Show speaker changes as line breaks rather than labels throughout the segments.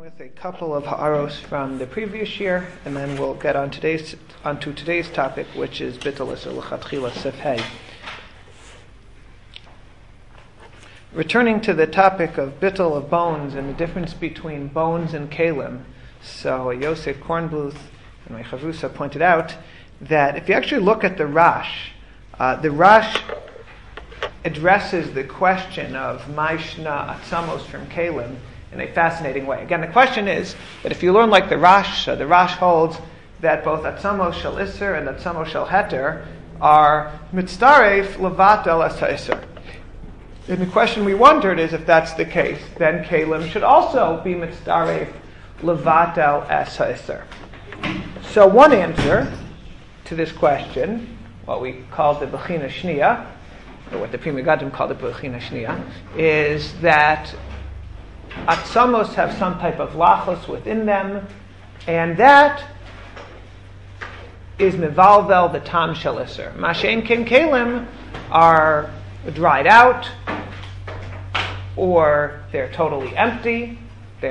with a couple of ha'aros from the previous year, and then we'll get onto today's topic, which is Bittul Iser L'Chatchila Sif Hey. Returning to the topic of Bittul of bones and the difference between bones and kalim, so Yosef Kornbluth and my Chavrusa pointed out that if you actually look at the Rash addresses the question of Maishna Atzamos from kalim in a fascinating way. Again, the question is that if you learn like the Rash holds that both Atzamos Shel Isser and Atzamos Shel Heter are Mitzdaref Levatel Es HaIsser. And the question we wondered is if that's the case, then kalim should also be Mitzdaref Levatel Es HaIsser. So one answer to this question, what we call the Bechina Shniya, or what the Pri Megadim called the Bechina Shniya, is that Atzamos have some type of lachos within them, and that is mevalvel the tam shel iser. Mashen kin kalim are dried out, or they're totally empty.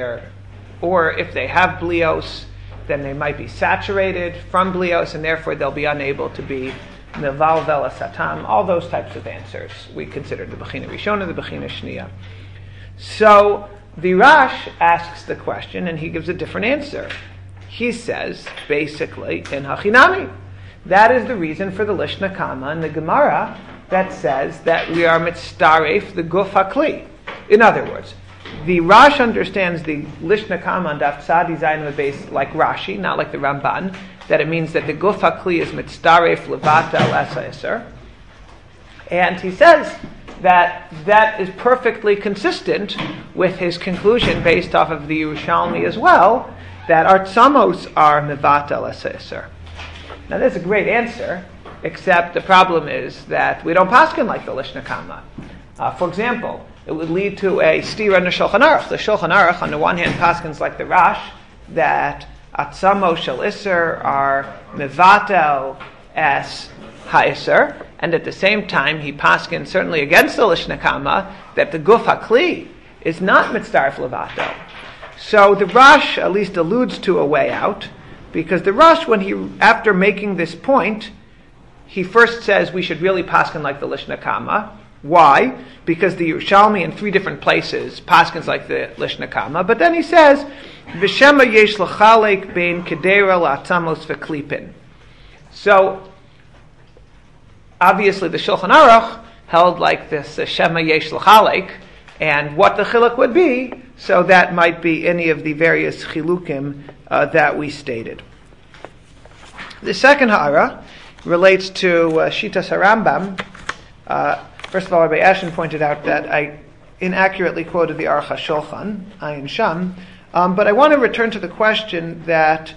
Or if they have blios, then they might be saturated from blios, and therefore they'll be unable to be mevalvel asatam. All those types of answers we consider the Bechina Rishona, the Bechina Shniya. So the Rash asks the question, and he gives a different answer. He says, basically, in Hachinami, that is the reason for the Lishna Kama and the Gemara that says that we are mitzdaref the guf hakli. In other words, the Rash understands the Lishna Kama and Daf Tzadi Zayin Beis like Rashi, not like the Ramban, that it means that the guf hakli is mitzdaref levatel es ha'isser. And he says that is perfectly consistent with his conclusion based off of the Yerushalmi as well, that our tzamos are mevatel es ha'isser. Now that's a great answer, except the problem is that we don't paskin like the Lishna Kama. For example, it would lead to a stira in the Shulchan Aruch. The Shulchan Aruch, on the one hand, paskins like the Rash, that atzamos shel iser are mevatel es ha'isser, and at the same time, he paskins certainly against the Lishna Kama that the guf hakli is not mitzdaref levatel. So the Rash at least alludes to a way out, because the Rash, after making this point, he first says we should really paskin like the Lishna Kama. Why? Because the Yerushalmi in 3 different places paskins like the Lishna Kama. But then he says, V'shema yesh l'chalek bein kedera la'atzamos v'klipin. So obviously, the Shulchan Aruch held like this Shema Yesh L'Chalek, and what the chiluk would be, so that might be any of the various chilukim that we stated. The second ha'ara relates to Shitas HaRambam. First of all, Rabbi Ashen pointed out that I inaccurately quoted the Aruch HaShulchan, Ayin Sham, but I want to return to the question that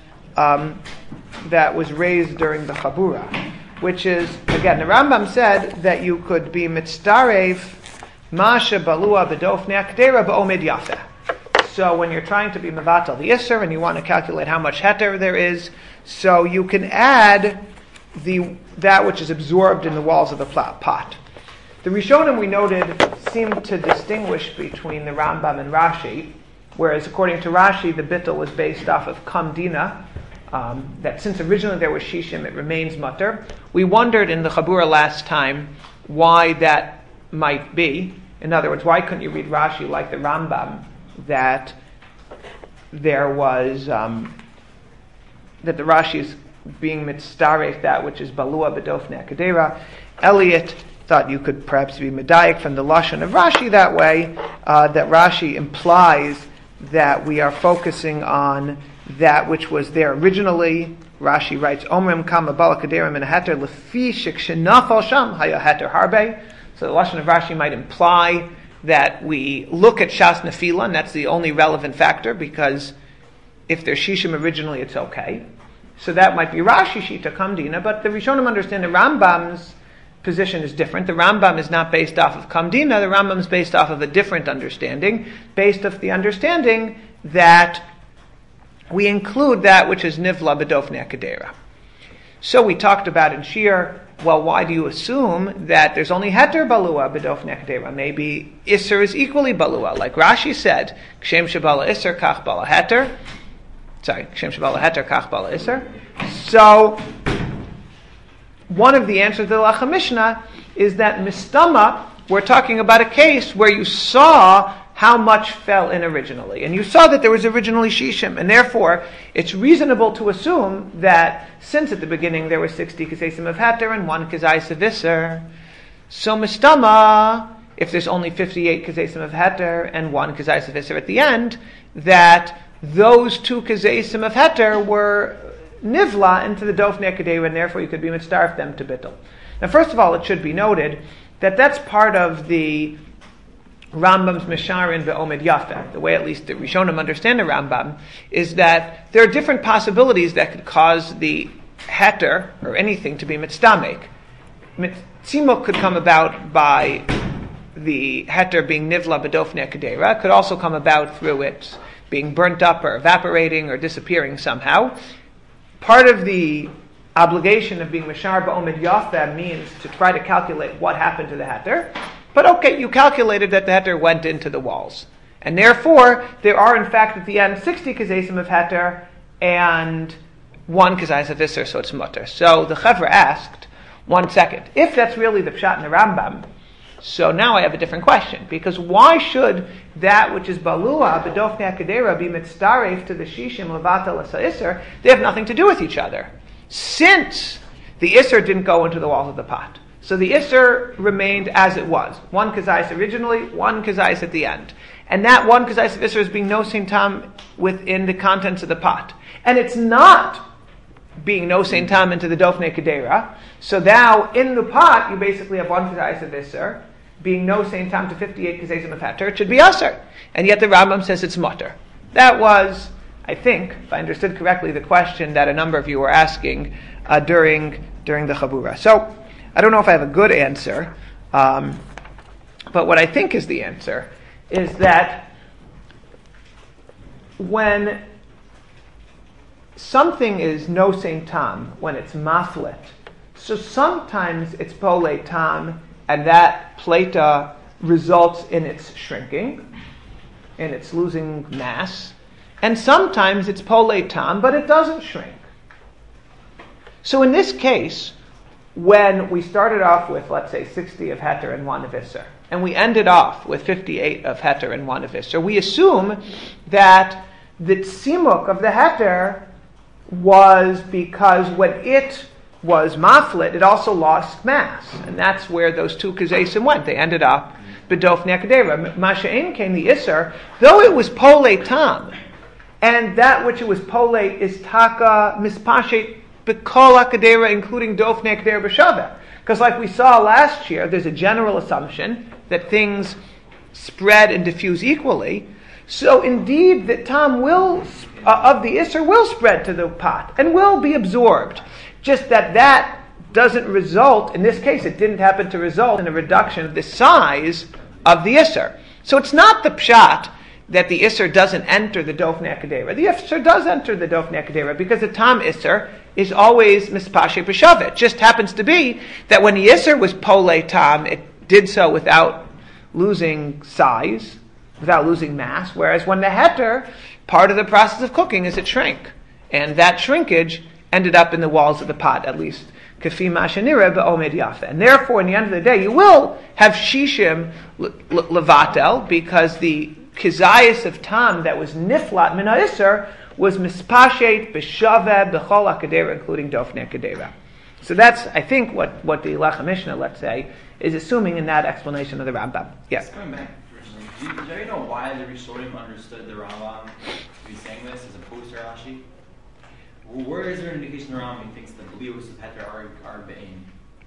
was raised during the Chabura, which is, again, the Rambam said that you could be mitzdarev masha balua bedofnei akdera ba'omed yafeh. So when you're trying to be mevatel the iser and you want to calculate how much heter there is, so you can add that which is absorbed in the walls of the pot. The Rishonim, we noted, seemed to distinguish between the Rambam and Rashi, whereas according to Rashi, the bittul was based off of kamdina, that since originally there was shishim, it remains mutter. We wondered in the Chabura last time why that might be. In other words, why couldn't you read Rashi like the Rambam, that there was that the Rashi is being mitzdaref that which is balua bedofnei akadera. Eliot thought you could perhaps be medayik from the lashon of Rashi that way, that Rashi implies that we are focusing on that which was there originally. Rashi writes, Omrim kama balakaderim in a heter lefi shekshenafal sham haya heter harbe. So the lashon of Rashi might imply that we look at shas nefila, and that's the only relevant factor, because if there's shishim originally, it's okay. So that might be Rashi shita kamdina, but the Rishonim understand the Rambam's position is different. The Rambam is not based off of kamdina. The Rambam is based off of a different understanding, based off the understanding that we include that which is nivla bedofnei akadera. So we talked about in Shir, well, why do you assume that there's only heter balua b'dofnei kedera? Maybe iser is equally balua, like Rashi said, kshem shabala iser kach bala heter. Sorry, kshem shabala heter kach bala iser. So one of the answers to the Lacha Mishnah is that mistama, we're talking about a case where you saw how much fell in originally. And you saw that there was originally shishim. And therefore, it's reasonable to assume that since at the beginning there were 60 kesesim of heter and 1 kezais of iser, so mistama, if there's only 58 kesesim of heter and 1 kezais of iser at the end, that those 2 kesesim of heter were nivla into the dofnei kedera, and therefore you could be mitzdarf them to bittul. Now, first of all, it should be noted that that's part of the Rambam's Misharin be'Omed Yafa. The way at least the Rishonim understand the Rambam is that there are different possibilities that could cause the heter or anything to be mitzdamek. Tzimuk could come about by the heter being nivla b'dofnei kedera. It could also come about through it being burnt up or evaporating or disappearing somehow. Part of the obligation of being Mishar be'Omed Yafa means to try to calculate what happened to the heter. But okay, you calculated that the heter went into the walls. And therefore, there are in fact at the end 60 kesesim of heter and 1 kezais of iser, so it's mutter. So the Chevra asked, 1 second, if that's really the pshat in the Rambam, so now I have a different question. Because why should that which is balua, b'dofnei kedera, be mitzdaref to the shishim levatel asa iser? They have nothing to do with each other. Since the iser didn't go into the walls of the pot. So the iser remained as it was. 1 kezais originally, 1 kezais at the end. And that 1 kezais of iser is being nosein tam within the contents of the pot. And it's not being nosein tam into the dofnei kedera. So now, in the pot, you basically have 1 kezais of iser being nosein tam to 58 kesesim of heter. It should be aser. And yet the Rambam says it's mutter. That was, I think, if I understood correctly, the question that a number of you were asking during the Chabura. So, I don't know if I have a good answer, but what I think is the answer is that when something is nosein tam, when it's maflet, so sometimes it's polei tam, and that pleta results in its shrinking, in its losing mass, and sometimes it's polei tam, but it doesn't shrink. So in this case, when we started off with, let's say, 60 of heter and 1 of iser, and we ended off with 58 of heter and 1 of iser, we assume that the tzimuk of the heter was because when it was maflit, it also lost mass, and that's where those 2 kesesim went. They ended up b'dofnei kedera. Masha'en came the iser, though it was polei tam, and that which it was polei is taka mispashet b'kol HaKedera, including dofnei kedera b'shaveh. Because like we saw last year, there's a general assumption that things spread and diffuse equally. So indeed, the tam of the iser will spread to the pot and will be absorbed. Just that doesn't result, in this case, it didn't happen to result in a reduction of the size of the iser. So it's not the pshat that the iser doesn't enter the dofnei kedera. The iser does enter the dofnei kedera because the tam iser is always mispashe b'shaveh. It just happens to be that when the iser was polei tam, it did so without losing size, without losing mass, whereas when the heter, part of the process of cooking is it shrank. And that shrinkage ended up in the walls of the pot, at least kafi mashanira be'omed yafa. And therefore, in the end of the day, you will have shishim levatel, because the kezayis of tam that was niflat min ha'isr was mispashet b'shaveh b'chol HaKedera, including dofnei kedera. So that's, I think, what the Lacha Mishnah, let's say, is assuming in that explanation of the Rambam. Yes?
Going back originally, do you know why the Rishonim understood the Rambam to be saying this as opposed to Rashi? Where is there an indication the Rambam thinks the believers of Heter are be'in?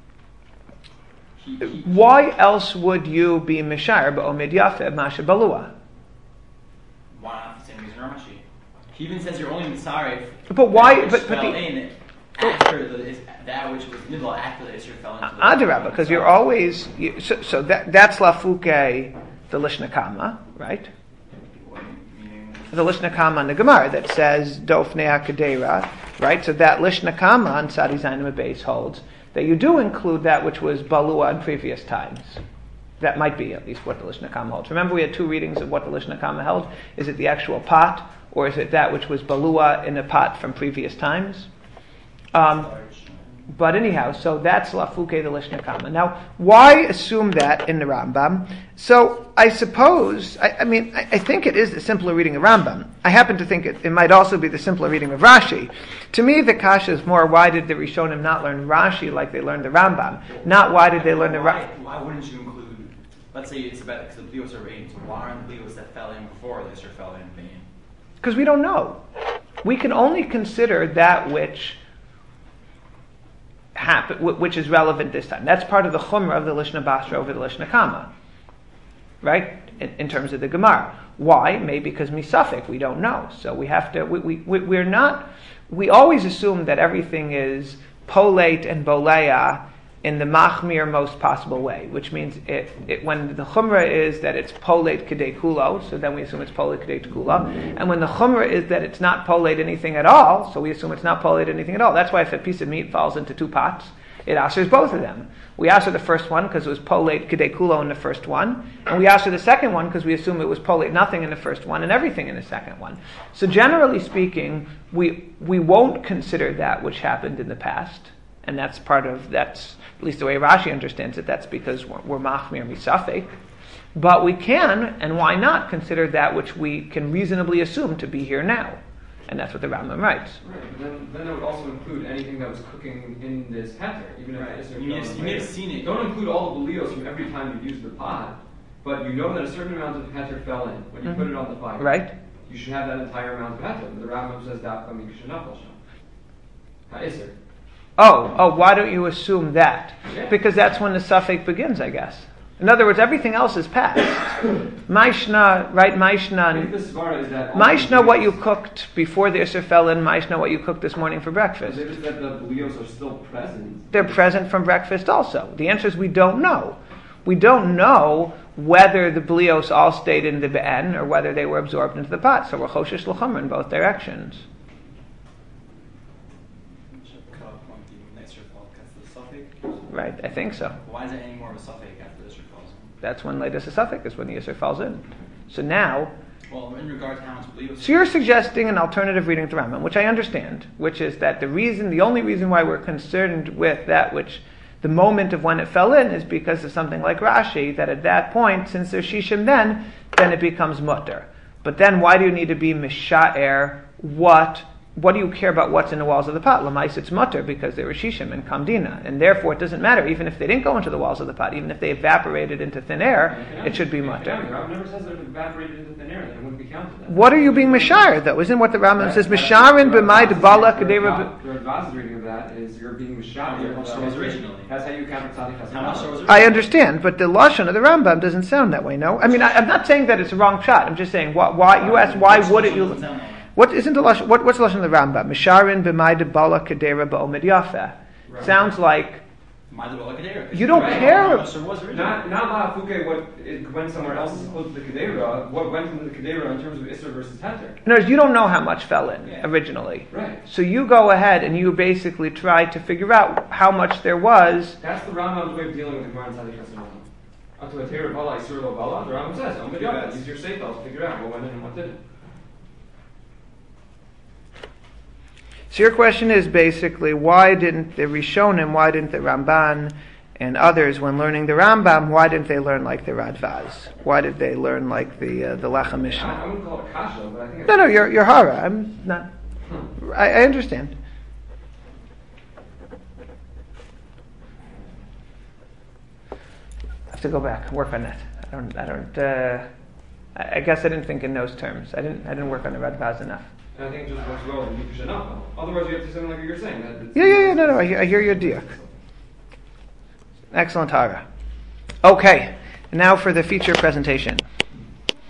Why else would you be Mishar ba'omed yafeh masha balua?
Why not the same reason Rashi? He even says you're only Mitzaref.
But why? But
in after that which was middle after the Israel fell into the
Adarabah, because you're always so that's lafuke the Lishna Kama, right? The Lishna Kama in the Gemara that says dofnei HaKedera right? So that Lishna Kama on Sadi Zainam Beis holds that you do include that which was Balua in previous times. That might be at least what the Lishna Kama holds. Remember, we had two readings of what the Lishna Kama held. Is it the actual pot, or is it that which was Balua in a pot from previous times? But anyhow, so that's Lafuke the Lishna Kama. Now, why assume that in the Rambam? So I suppose, I think it is the simpler reading of Rambam. I happen to think it might also be the simpler reading of Rashi. To me, the kasha is more, why did the Rishonim not learn Rashi like they learned the Rambam? Not why did they learn the Rambam.
Why wouldn't you include, let's say it's about because the Blios are rain, so why aren't the Blios that fell in before the Isser fell in vain?
Because we don't know. We can only consider that which which is relevant this time. That's part of the chumrah of the Lishna Basra over the Lishna Kama, right? In terms of the Gemara. Why? Maybe because misafik, we don't know. So we have to. We're not. We always assume that everything is polate and boleya in the machmir most possible way, which means when the chumrah is that it's polate kedei kulo, so then we assume it's polate kedei kulo, and when the chumrah is that it's not polate anything at all, so we assume it's not polate anything at all. That's why if a piece of meat falls into two pots, it answers both of them. We answer the first one because it was polate kedei kulo in the first one, and we answer the second one because we assume it was polate nothing in the first one and everything in the second one. So generally speaking, we won't consider that which happened in the past, and that's at least the way Rashi understands it, that's because we're machmir misafek. But we can, and why not, consider that which we can reasonably assume to be here now. And that's what the Rambam writes.
Right, but then that would also include anything that was cooking in this heter, even if
you may have seen it.
Don't include all the belios from every time you use the pot, but you know that a certain amount of heter fell in when you put it on the fire.
Right.
You should have that entire amount of heter. But the Rambam says that from Ha'isr.
Oh, why don't you assume that?
Yeah.
Because that's when the suffix begins, I guess. In other words, everything else is past. Maishna, right? Maishna, what you cooked before the Isser fell in, Maishna, what you cooked this morning for breakfast.
Is it that the belios are still present?
They're present from breakfast also. The answer is we don't know. We don't know whether the blios all stayed in the be'en or whether they were absorbed into the pot. So we're choshesh l'chumra in both directions. Right, I think so.
Why is it any more of a suffix after the Isser falls in?
That's when latest a suffix is when the Isser falls in. So now.
Well, in regard to how much believers.
So you're suggesting an alternative reading to Rambam, which I understand, which is that the only reason why we're concerned with that which the moment of when it fell in is because of something like Rashi, that at that point, since there's shishim then it becomes mutter. But then why do you need to be misha'er? What do you care about what's in the walls of the pot? Lamais, it's mutter because they were shishim and kamdina, and therefore it doesn't matter even if they didn't go into the walls of the pot, even if they evaporated into thin air, it should be mutter.
Rambam never says that if it evaporated into thin air, then it wouldn't be counted.
What are you being mishar though? Isn't what the Rambam says? Misharin b'mai debala kadeva.
The Radvaz's reading of that is you're being mishar.
Originally.
That's how you count tzaddik.
I understand, but the lashon of the Rambam doesn't sound that way. No, I mean I'm not saying that it's a wrong shot. I'm just saying why you ask why would it you. What isn't the lashon? What's the lashon of the Rambam? Misharin b'mai debala kadera ba'omed yafeh. Sounds like you don't care.
Not la'afuke what went somewhere else is close to the kedera. What went into the kedera in terms of Isser versus Heter?
No, you don't know how much fell in originally.
Right.
So you go ahead and you basically try to figure out how much there was.
That's the Rambam's way of dealing with the Gemara and Tzaddik Hasanah. Atu Heter bala Isur lo bala. The Rambam says, "Omed yafeh." Use your seifels to figure out what went in and what didn't.
So your question is basically, why didn't the Rishonim, why didn't the Ramban and others, when learning the Rambam, why didn't they learn like the Radvaz? Why did they learn like the Lechem Mishnah?
I wouldn't call it kasha, but I think...
No, you're hara. I'm not... I understand. I have to go back, work on that. I guess I didn't think in those terms. I didn't work on the Radvaz enough.
And I think it just works well in Yikush enough. Otherwise, you have to do something like you're saying.
No, I hear your diak. Excellent, Hara. Okay, now for the feature presentation.